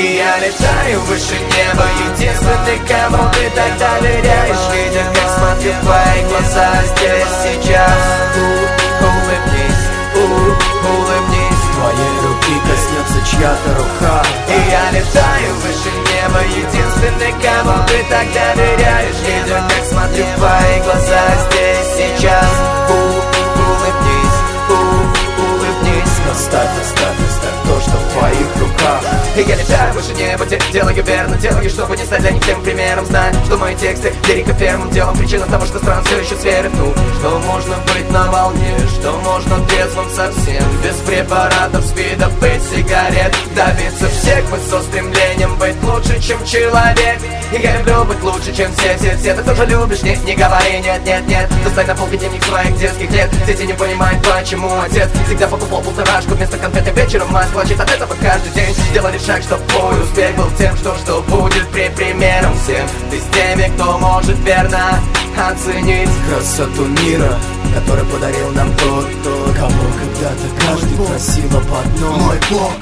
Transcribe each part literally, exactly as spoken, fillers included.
И я летаю выше неба, единственный, кому ты так доверяешь, видя, как смотрю в твои глаза здесь, сейчас. У, улыбнись, у, улыбнись, твоей руки коснется чья-то рука. И я летаю выше неба, единственный, кому ты так доверяешь, видя, как смотрю в твои глаза здесь, сейчас. У, улыбнись, у, улыбнись, оставь, оставь, оставь то, что в твоих руках. И я летаю выше неба, делаю верно, делаю, чтобы не стать для них тем примером. Знаю, что мои тексты лирика первым делом, причина того, что стран все еще сверит. Ну, что можно быть на волне, что можно трезвым совсем, без препаратов, спидов, быть сигарет, добиться всех мы со стремлением быть лучше, чем человек. И я люблю быть лучше, чем все, все, все. Ты тоже любишь, не, не говори, нет, нет, нет. Достань на полке дневник своих детских лет. Дети не понимают, почему отец всегда покупал полторашку вместо конфеты вечером. Мать плачет от этого каждый день. Делали шаг, чтоб твой успех был тем, что, что будет при примером всем. Ты с теми, кто может верно оценить красоту мира, который подарил нам тот, тот, кого когда-то каждый просил об одном. Мой Бог.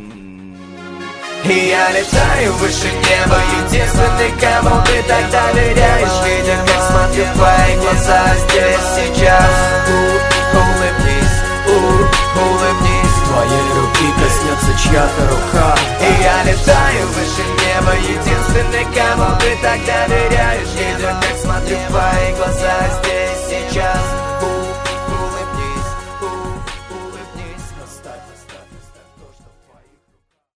И я летаю выше неба, единственный, кому ты так доверяешь, видя, как смотрю в твои глаза здесь, сейчас. У, улыбнись, у, улыбнись, твоей руки коснется чья-то рука.